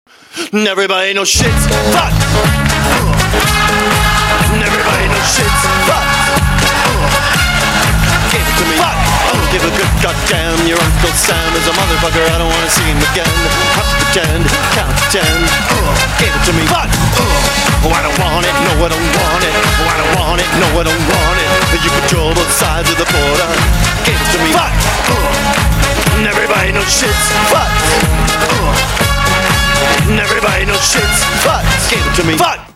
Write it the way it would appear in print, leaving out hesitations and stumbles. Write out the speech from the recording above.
And everybody knows shit's fucked. And everybody knows shit's fucked. Give it to me. Fuck. Don't give a good goddamn. Your Uncle Sam is a motherfucker. I don't wanna see him again. Have to pretend, count to 10. Give it to me. Fuck. Oh, I don't want it. No, I don't want it. Oh, I don't want it. No, I don't want it. You control both sides of the border. Give it to me. Fuck. And everybody knows shit's fucked. And everybody knows shit's fucked. Give it to me. Fuck.